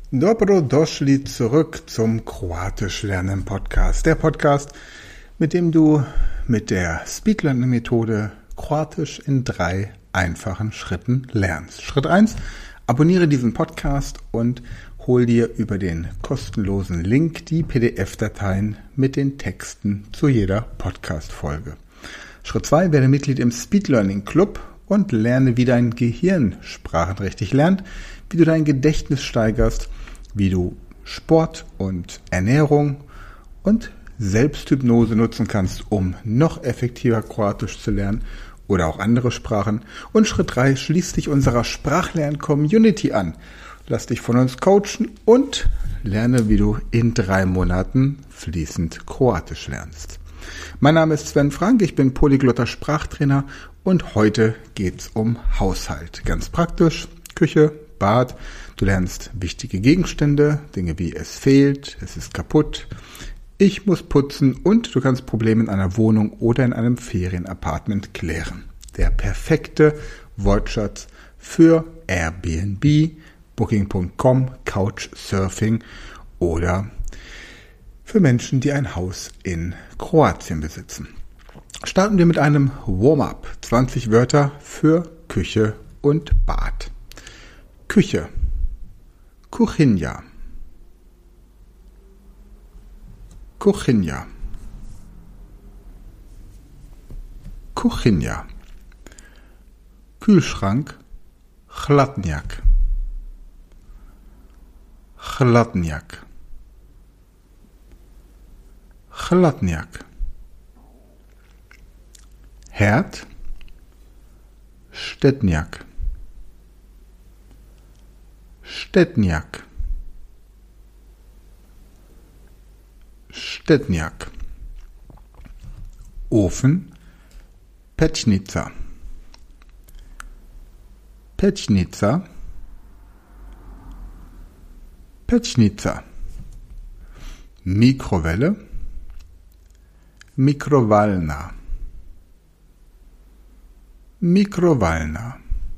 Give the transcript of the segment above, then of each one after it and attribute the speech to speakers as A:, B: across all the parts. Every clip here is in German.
A: Dobrodošli zurück zum Kroatisch lernen Podcast. Der Podcast, mit dem du mit der Speedlearning-Methode Kroatisch in 3 einfachen Schritten lernst. Schritt 1, abonniere diesen Podcast und hol dir über den kostenlosen Link die PDF-Dateien mit den Texten zu jeder Podcast-Folge. Schritt 2, werde Mitglied im Speedlearning Club und lerne, wie dein Gehirn Sprachen richtig lernt, wie du dein Gedächtnis steigerst, wie du Sport und Ernährung und Selbsthypnose nutzen kannst, um noch effektiver Kroatisch zu lernen oder auch andere Sprachen. Und Schritt 3, schließ dich unserer Sprachlern-Community an. Lass dich von uns coachen und lerne, wie du in 3 Monaten fließend Kroatisch lernst. Mein Name ist Sven Frank, ich bin polyglotter Sprachtrainer und heute geht's um Haushalt. Ganz praktisch, Küche, Bad. Du lernst wichtige Gegenstände, Dinge wie es fehlt, es ist kaputt, ich muss putzen und du kannst Probleme in einer Wohnung oder in einem Ferienapartment klären. Der perfekte Wortschatz für Airbnb, Booking.com, Couchsurfing oder für Menschen, die ein Haus in Kroatien besitzen. Starten wir mit einem Warm-up. 20 Wörter für Küche und Bad. Küche. Kuchinja. Kuchinja. Kuchinja. Kühlschrank. Chladniak. Chladniak. Chladniak. Herd. Stedniak. Stedniak. Stedniak. Ofen. Pećnica. Pećnica. Pećnica. Mikrowelle. Mikrowalna. Mikrowalna.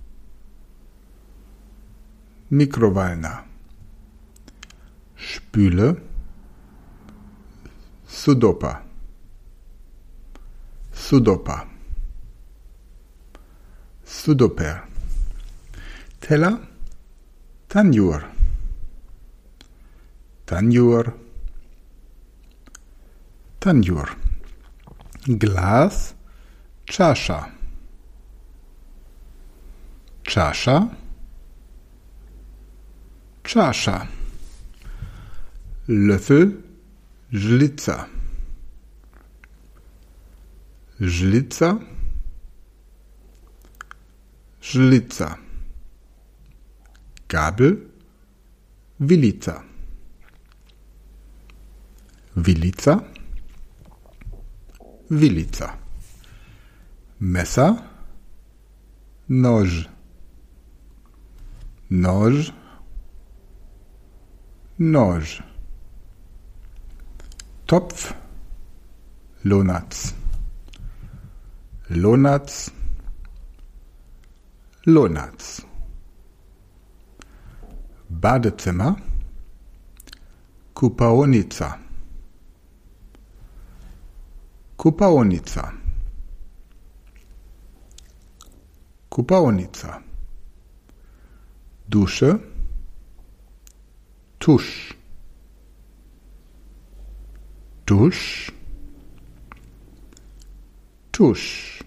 A: Mikrowalna. Spüle. Sudopa. Sudopa. Sudoper. Teller. Tanjur. Tanjur. Tanjur. Glas. Čaša. Čaša. Čaša. Löffel. Žlica. Žlica. Žlica. Gabel. Vilica. Vilica. Vilica. Messer. Nož. Nož. Nož. Topf. Lonac. Lonac. Lonac. Badezimmer. Kupaonica. Kupaonica. Kupaonica. Dusche. Tusch. Tusch. Tusch.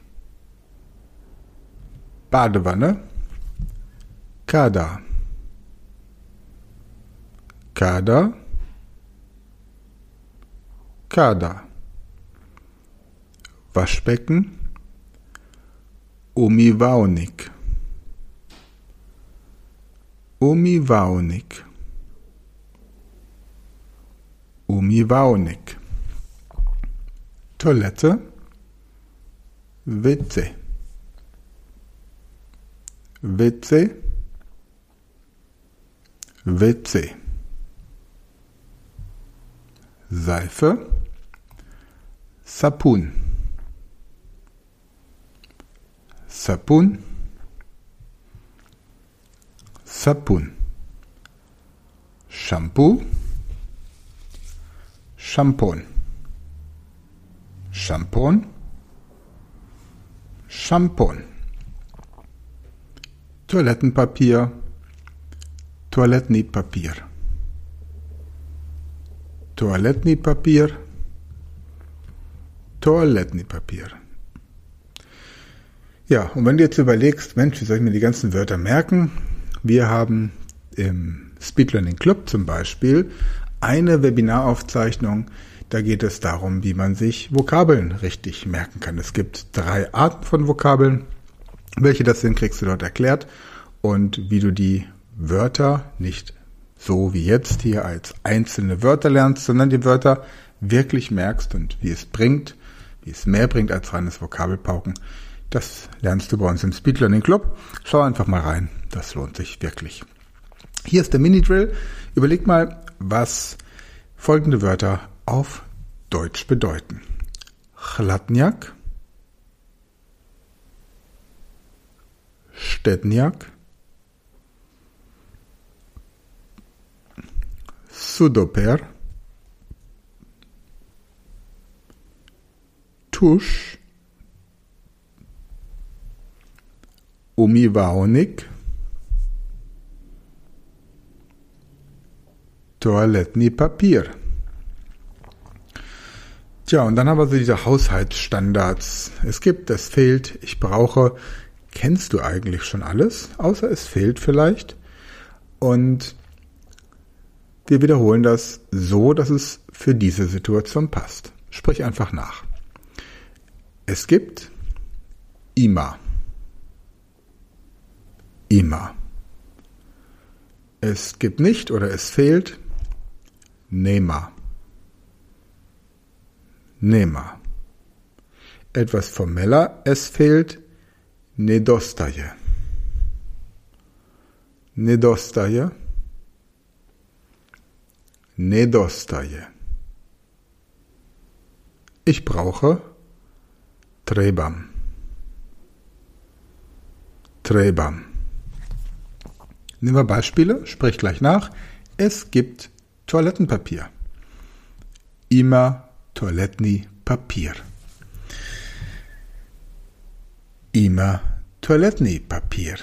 A: Badewanne. Kada. Kada. Kada. Waschbecken. Umivaonik. Umivaonik. Umivaonik. Toilette. WC. WC. WC. Seife. Sapun. Sapun. Sapun. Shampoo, Shampoon, Shampoon, Shampoon. Toilettenpapier, Toilettenpapier, Toilettenpapier, Toilettenpapier. Ja, und wenn du jetzt überlegst, Mensch, wie soll ich mir die ganzen Wörter merken? Wir haben im Speed Learning Club zum Beispiel eine Webinaraufzeichnung, da geht es darum, wie man sich Vokabeln richtig merken kann. Es gibt 3 Arten von Vokabeln. Welche das sind, kriegst du dort erklärt. Und wie du die Wörter nicht so wie jetzt hier als einzelne Wörter lernst, sondern die Wörter wirklich merkst und wie es bringt, wie es mehr bringt als reines Vokabelpauken. Das lernst du bei uns im Speed Learning Club. Schau einfach mal rein, das lohnt sich wirklich. Hier ist der Mini-Drill. Überleg mal, was folgende Wörter auf Deutsch bedeuten. Chladniak, Stedniak, Sudoper, Tusch, Umivaonik, Toiletni Papier. Tja, und dann haben wir so diese Haushaltsstandards. Es gibt, es fehlt, ich brauche. Kennst du eigentlich schon alles? Außer es fehlt vielleicht. Und wir wiederholen das so, dass es für diese Situation passt. Sprich einfach nach. Es gibt immer. Immer. Es gibt nicht oder es fehlt nema. Nema. Etwas formeller, es fehlt nedostaje. Nedostaje. Nedostaje. Ich brauche trebam. Trebam. Nehmen wir Beispiele, sprich gleich nach. Es gibt Toilettenpapier. Ima toaletni papir. Ima toaletni papir.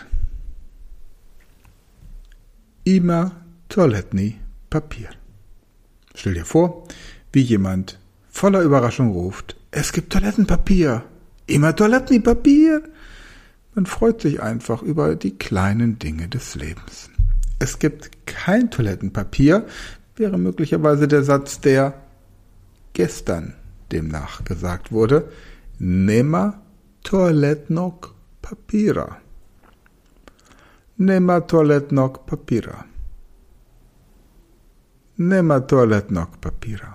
A: Ima toaletni papir. Stell dir vor, wie jemand voller Überraschung ruft, es gibt Toilettenpapier. Ima toaletni papir. Man freut sich einfach über die kleinen Dinge des Lebens. Es gibt kein Toilettenpapier, wäre möglicherweise der Satz, der gestern demnach gesagt wurde. Nema toaletnog papira. Nema toaletnog papira. Nema toaletnog papira.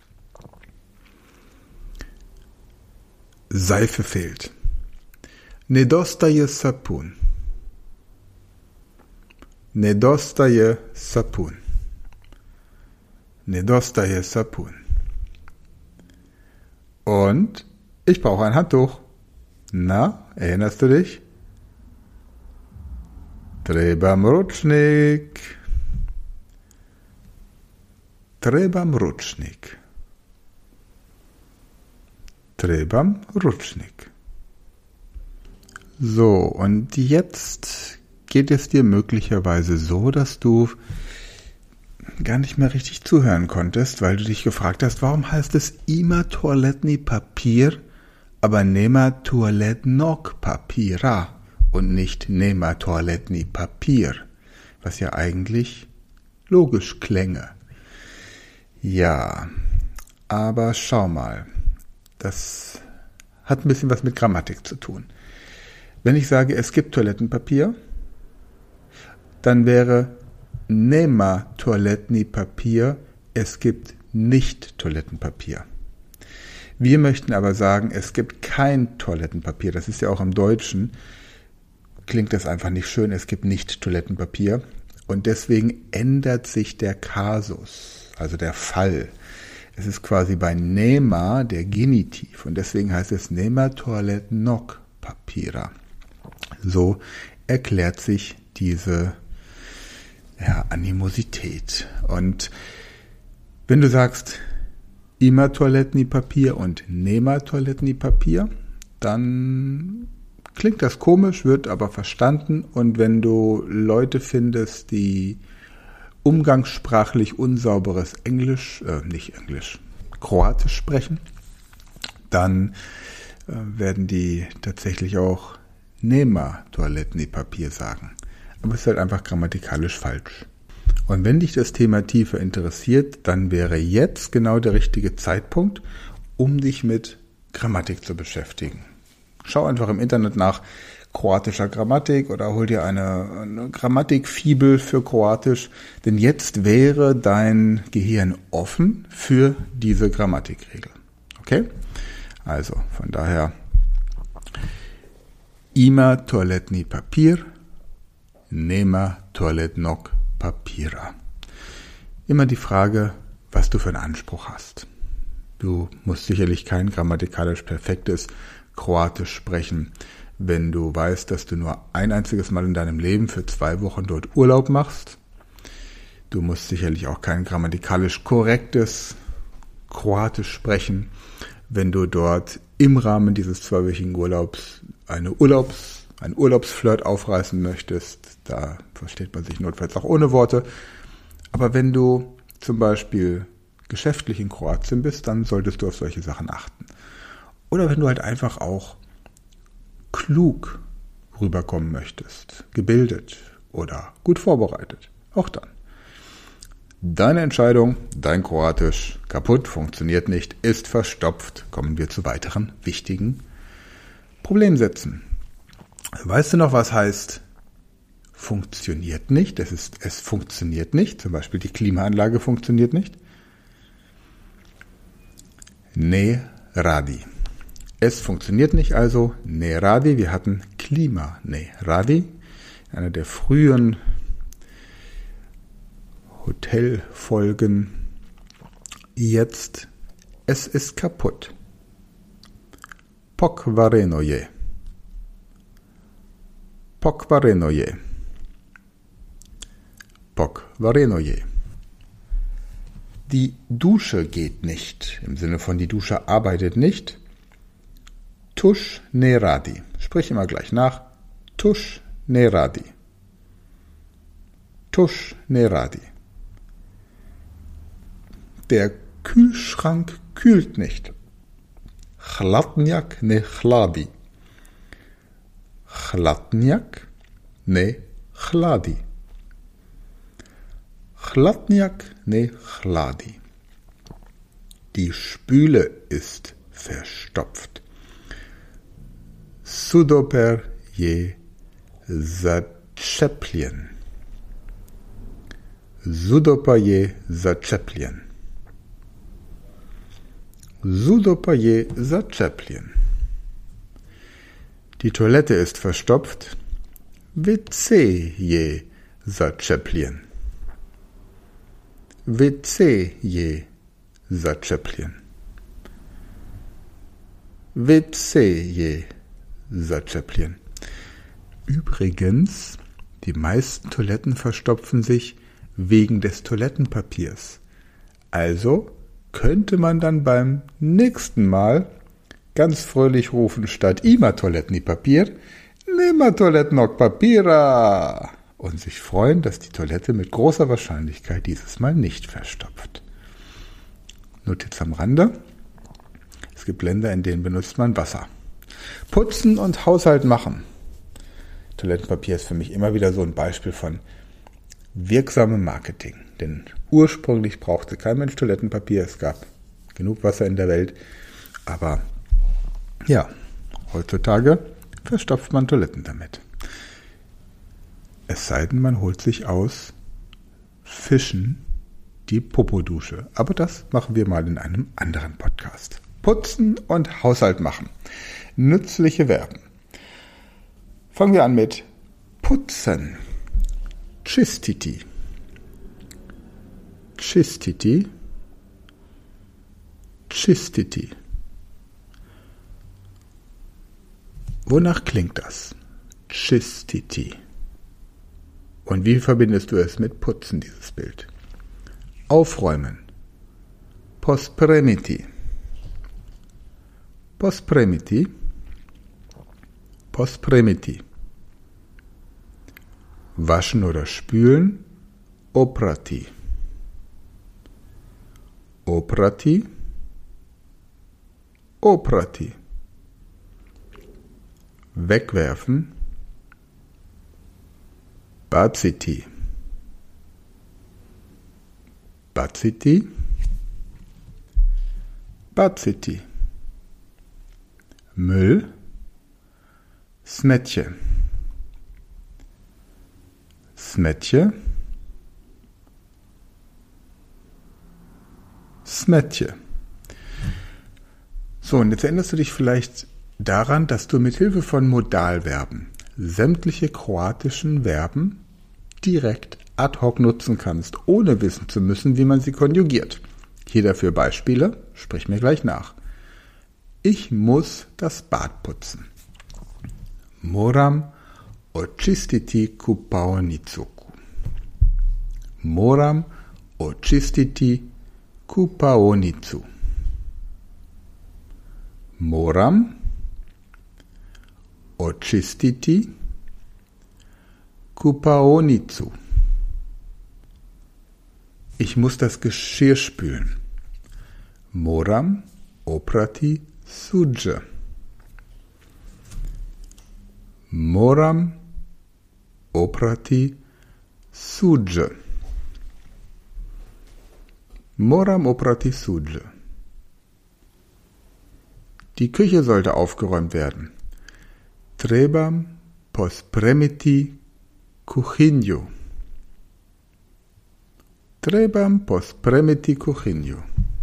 A: Seife fehlt. Nedostaje sapun. Nedostaje sapun. Nedostaje sapun. Und ich brauche ein Handtuch. Na, erinnerst du dich? Trebam rucznik. Trebam rucznik. Trebam rucznik. So, und jetzt geht es dir möglicherweise so, dass du gar nicht mehr richtig zuhören konntest, weil du dich gefragt hast, warum heißt es ima toaletni papir, aber nema toaletnog papira und nicht nema toaletni papir, was ja eigentlich logisch klänge. Ja, aber schau mal, das hat ein bisschen was mit Grammatik zu tun. Wenn ich sage, es gibt Toilettenpapier, dann wäre nema toaletni papir, es gibt nicht Toilettenpapier. Wir möchten aber sagen, es gibt kein Toilettenpapier. Das ist ja auch im Deutschen, klingt das einfach nicht schön, es gibt nicht Toilettenpapier. Und deswegen ändert sich der Kasus, also der Fall. Es ist quasi bei nema der Genitiv und deswegen heißt es nema toaletnog papira. So erklärt sich diese Animosität. Und wenn du sagst, ima toaletni Papier und nema toaletni Papier, dann klingt das komisch, wird aber verstanden. Und wenn du Leute findest, die umgangssprachlich unsauberes Kroatisch sprechen, dann werden die tatsächlich auch nema toaletni Papier sagen. Aber es ist halt einfach grammatikalisch falsch. Und wenn dich das Thema tiefer interessiert, dann wäre jetzt genau der richtige Zeitpunkt, um dich mit Grammatik zu beschäftigen. Schau einfach im Internet nach kroatischer Grammatik oder hol dir eine Grammatikfibel für Kroatisch, denn jetzt wäre dein Gehirn offen für diese Grammatikregel. Okay? Also, von daher, ima toaletni papir, nema toaletnog papira. Immer die Frage, was du für einen Anspruch hast. Du musst sicherlich kein grammatikalisch perfektes Kroatisch sprechen, wenn du weißt, dass du nur ein einziges Mal in deinem Leben für 2 Wochen dort Urlaub machst. Du musst sicherlich auch kein grammatikalisch korrektes Kroatisch sprechen, wenn du dort im Rahmen dieses 2-wöchigen Urlaubs einen Urlaubsflirt aufreißen möchtest. Da versteht man sich notfalls auch ohne Worte. Aber wenn du zum Beispiel geschäftlich in Kroatien bist, dann solltest du auf solche Sachen achten. Oder wenn du halt einfach auch klug rüberkommen möchtest, gebildet oder gut vorbereitet, auch dann. Deine Entscheidung, dein Kroatisch, kaputt, funktioniert nicht, ist verstopft. Kommen wir zu weiteren wichtigen Problemsätzen. Weißt du noch, was heißt funktioniert nicht? Es funktioniert nicht. Zum Beispiel die Klimaanlage funktioniert nicht. Ne radi. Es funktioniert nicht, also ne radi. Wir hatten Klima ne radi. Einer der frühen Hotelfolgen. Jetzt, es ist kaputt. Pokvareno je. Pokvareno je. Pokvareno je. Die Dusche geht nicht, im Sinne von die Dusche arbeitet nicht. Tuš ne radi. Sprich immer gleich nach. Tuš ne radi. Tuš ne radi. Der Kühlschrank kühlt nicht. Hladnjak ne hladi. Hladnjak ne hladi. Hladnjak ne hladi. Die Spüle ist verstopft. Sudoper je zaczepljen. Sudoper je zaczepljen. Sudoper je zaczepljen. Die Toilette ist verstopft. WC je zaczepljen. WC je zaczepljen. WC je zaczepljen. Übrigens, die meisten Toiletten verstopfen sich wegen des Toilettenpapiers. Also könnte man dann beim nächsten Mal ganz fröhlich rufen, statt ima toaletni Papier, nema toaletnog papira und sich freuen, dass die Toilette mit großer Wahrscheinlichkeit dieses Mal nicht verstopft. Notiz am Rande: Es gibt Länder, in denen benutzt man Wasser. Putzen und Haushalt machen. Toilettenpapier ist für mich immer wieder so ein Beispiel von wirksamem Marketing. Denn ursprünglich brauchte kein Mensch Toilettenpapier. Es gab genug Wasser in der Welt. Aber ja, heutzutage verstopft man Toiletten damit. Es sei denn, man holt sich aus Fischen die Popodusche. Aber das machen wir mal in einem anderen Podcast. Putzen und Haushalt machen. Nützliche Verben. Fangen wir an mit putzen. Čistiti. Čistiti. Čistiti. Wonach klingt das? Čistiti. Und wie verbindest du es mit Putzen, dieses Bild? Aufräumen. Pospremiti. Pospremiti. Pospremiti. Waschen oder spülen. Oprati. Oprati. Oprati. Wegwerfen. Baciti. Baciti. Baciti. Müll. Smetje. Smetje. Smetje. So, und jetzt erinnerst du dich vielleicht daran, dass du mit Hilfe von Modalverben sämtliche kroatischen Verben direkt ad hoc nutzen kannst, ohne wissen zu müssen, wie man sie konjugiert. Hier dafür Beispiele, sprich mir gleich nach. Ich muss das Bad putzen. Moram očistiti kupaonicu. Moram očistiti kupaonicu. Moram očistiti kupaonicu. Ich muss das Geschirr spülen. Moram oprati suđe. Moram oprati suđe. Moram oprati suđe. Die Küche sollte aufgeräumt werden. Trebam pospremiti kuhinju. Trebam pospremiti kuhinju.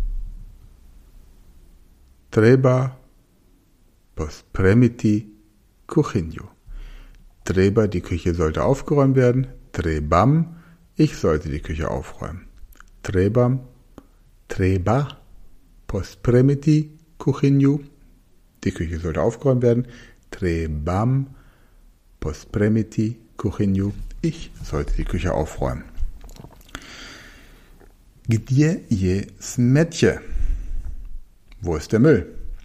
A: Treba pospremiti kuhinju. Treba, die Küche sollte aufgeräumt werden. Trebam, ich sollte die Küche aufräumen. Trebam, treba pospremiti kuhinju. Die Küche sollte aufgeräumt werden. Trebam pospremiti kuhinju. Ich sollte die Küche aufräumen. Gdje je smetje? Wo ist der Müll?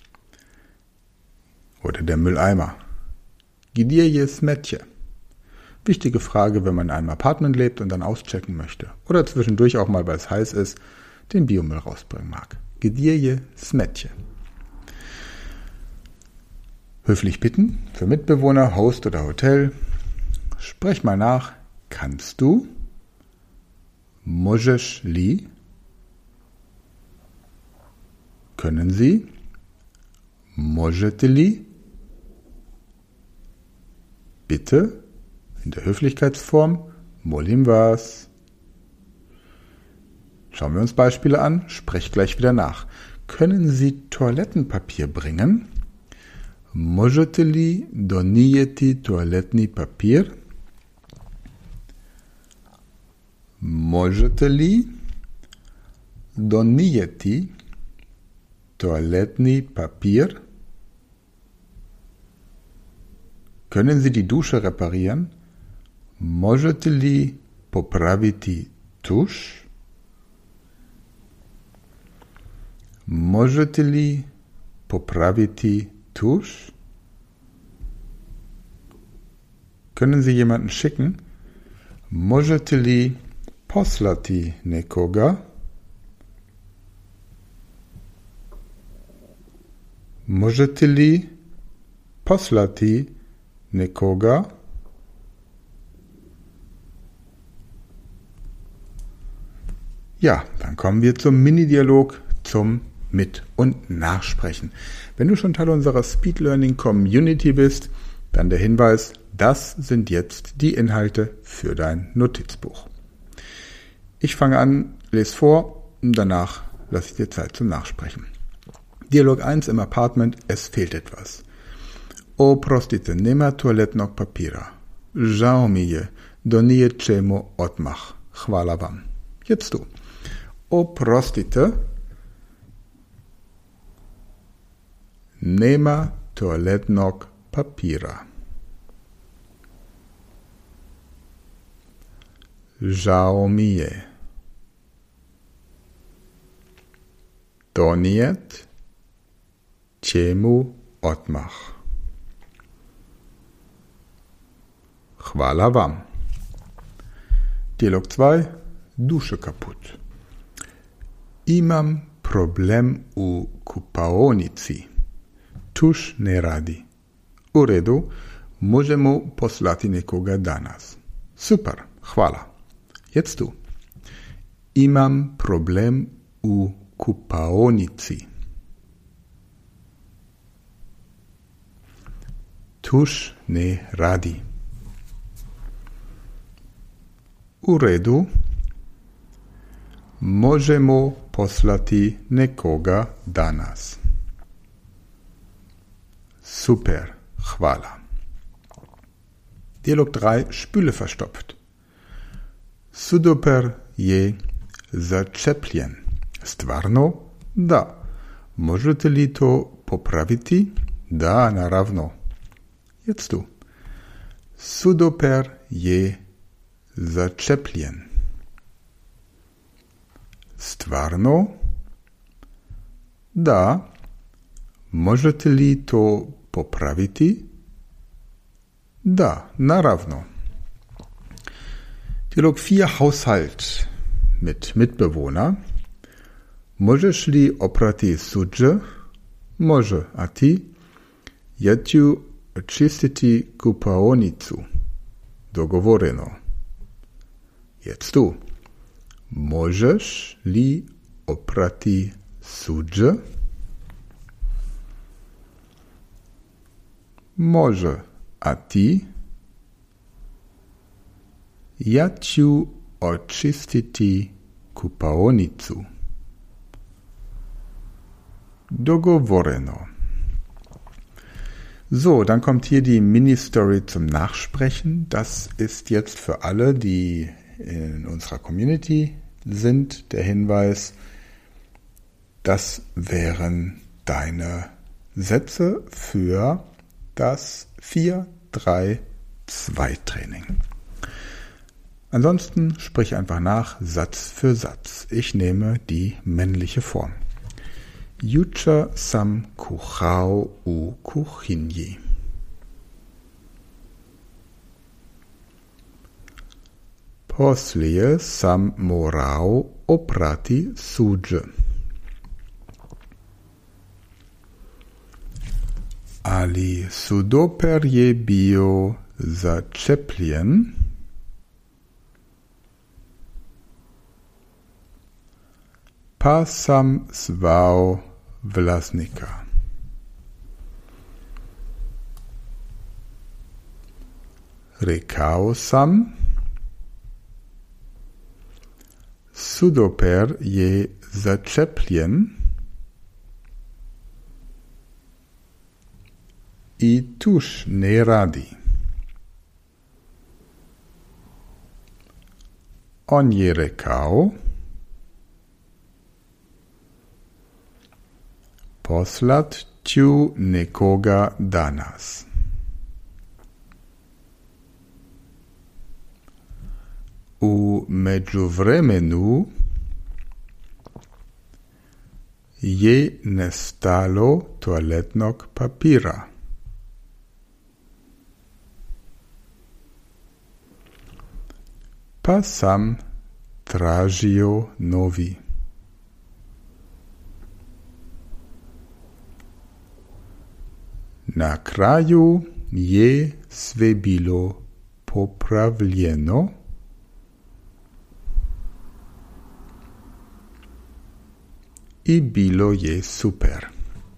A: Oder der Mülleimer? Gdje je smetje? Wichtige Frage, wenn man in einem Apartment lebt und dann auschecken möchte. Oder zwischendurch auch mal, weil es heiß ist, den Biomüll rausbringen mag. Gdje je smetje? Höflich bitten, für Mitbewohner, Host oder Hotel. Sprech mal nach. Kannst du? Możesz li? Können Sie? Możete li? Bitte? In der Höflichkeitsform. Molim was? Schauen wir uns Beispiele an. Sprech gleich wieder nach. Können Sie Toilettenpapier bringen? Možete li donijeti toaletni papir? Možete li donijeti toaletni papir? Können Sie die Dusche reparieren? Možete li popraviti tuš? Možete li popraviti tuš? Können Sie jemanden schicken? Možete li poslati nekoga? Možete li poslati nekoga? Ja, dann kommen wir zum Mini-Dialog, zum Mit- und Nachsprechen. Wenn du schon Teil unserer Speed Learning Community bist, dann der Hinweis, das sind jetzt die Inhalte für dein Notizbuch. Ich fange an, lese vor und danach lasse ich dir Zeit zum Nachsprechen. Dialog 1 im Apartment, es fehlt etwas. Oprostite, nema toaletnog papira. Žao mi je, doniječemo odmah. Hvala vam. Jetzt du. Oprostite, nema toaletnog papira. Žao mi je. Donijet ćemu odmah. Hvala vam. Dialog 2. Duše kaput. Imam problem u kupaonici. Tuš ne radi. U redu, možemo poslati nekoga danas. Super, hvala. Jetzt du. Imam problem u kupaonici. Tuš ne radi. U redu, možemo poslati nekoga danas. Super, hvala. Dialog 3. Spüle verstopft. Sudoper je začepljen. Stvarno? Da. Možete li to popraviti? Da, naravno. Jetzt du. Sudoper je začepljen. Stvarno? Da. Možete li to popraviti? Da, naravno. Dialog 4. Haushalt mit Mitbewohner. Možeš li oprati suđe? Može, a ti? Ja ću očistiti kupaonicu. Dogovoreno. Jetzt du. Možeš li oprati suđe? Može, a ti? Ja ću očistiti kupaonicu. Dogovoreno. So, dann kommt hier die Mini-Story zum Nachsprechen. Das ist jetzt für alle, die in unserer Community sind, der Hinweis, das wären deine Sätze für das 4-3-2-Training. Ansonsten sprich einfach nach, Satz für Satz. Ich nehme die männliche Form. Jučer sam kuhao u kuhinji. Poslije sam morao oprati suđe. Ali sudoper je bio začepljen. Pa sam zvao vlasnika. Rekao sam, sudoper je začepljen i tuš ne radi. On je rekao, poslat ću nekoga danas. U međuvremenu je nestalo toaletnog papira. Pa sam tražio novi. Na kraju je sve bilo popravljeno. I bilo je super.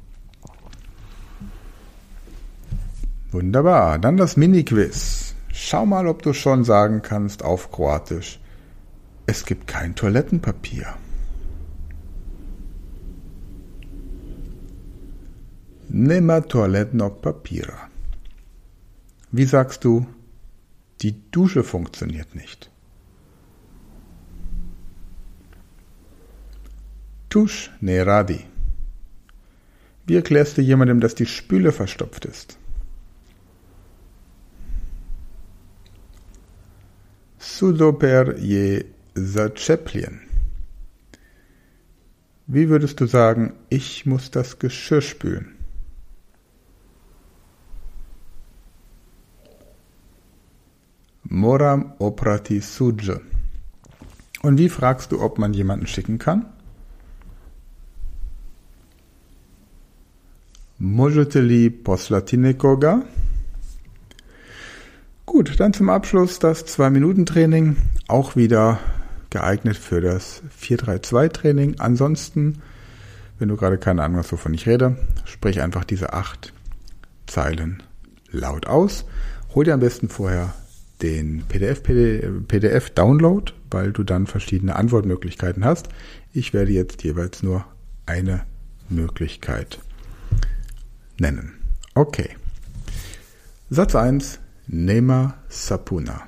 A: Wunderbar, dann das Mini-Quiz. Schau mal, ob du schon sagen kannst auf Kroatisch, es gibt kein Toilettenpapier. Nema toaletnog papira. Wie sagst du, die Dusche funktioniert nicht? Tuš ne radi. Wie erklärst du jemandem, dass die Spüle verstopft ist? super je zaczepljen? Wie würdest du sagen, ich muss das Geschirr spülen? Moram oprati suđe. Und wie fragst du, ob man jemanden schicken kann? Možete li poslati nekoga? Gut, dann zum Abschluss das 2-Minuten-Training, auch wieder geeignet für das 4-3-2-Training. Ansonsten, wenn du gerade keine Ahnung hast, wovon ich rede, sprich einfach diese 8 Zeilen laut aus. Hol dir am besten vorher den PDF-Download, weil du dann verschiedene Antwortmöglichkeiten hast. Ich werde jetzt jeweils nur eine Möglichkeit nennen. Okay. Satz 1. Nema sapuna.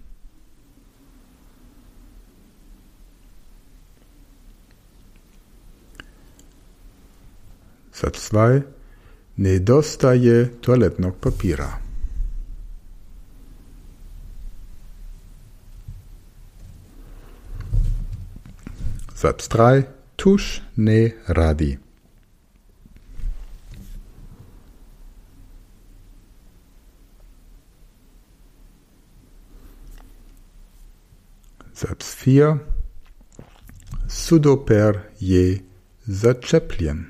A: Satz 2. Nedostaje toaletnog papira. Satz 3. Tuš ne radi. Satz 4. Sudoper je zaczepljen.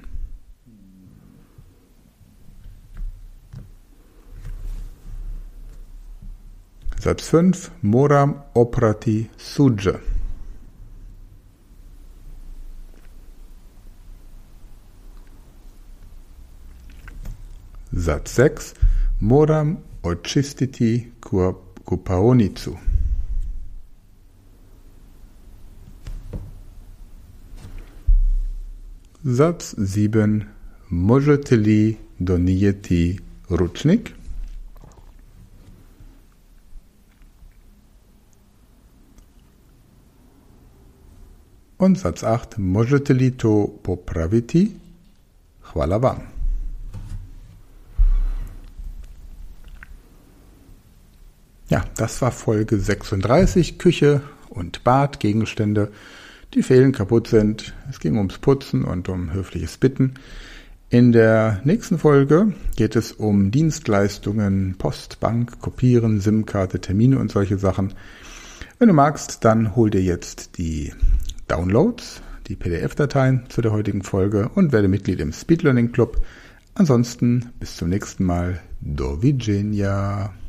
A: Satz 5. Moram oprati suđe. Satz 6. Moram očistiti kupaonicu. Satz 7. Možete li donijeti ručnik? Und Satz 8. Možete li to popraviti? Hvala vam. Ja, das war Folge 36, Küche und Bad, Gegenstände, die fehlen, kaputt sind. Es ging ums Putzen und um höfliches Bitten. In der nächsten Folge geht es um Dienstleistungen, Post, Bank, Kopieren, SIM-Karte, Termine und solche Sachen. Wenn du magst, dann hol dir jetzt die Downloads, die PDF-Dateien zu der heutigen Folge und werde Mitglied im Speed Learning Club. Ansonsten bis zum nächsten Mal. Do widzenia.